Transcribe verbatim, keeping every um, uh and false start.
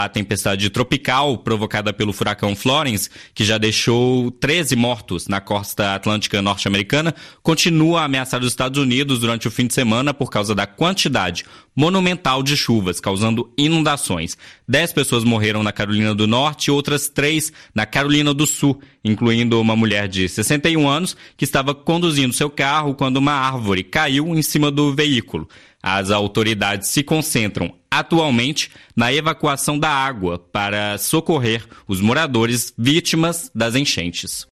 A tempestade tropical provocada pelo furacão Florence, que já deixou treze mortos na costa atlântica norte-americana, continua a ameaçar os Estados Unidos durante o fim de semana por causa da quantidade monumental de chuvas, causando inundações. Dez pessoas morreram na Carolina do Norte e outras três na Carolina do Sul, incluindo uma mulher de sessenta e um anos que estava conduzindo seu carro quando uma árvore caiu em cima do veículo. As autoridades se concentram atualmente na evacuação da água para socorrer os moradores vítimas das enchentes.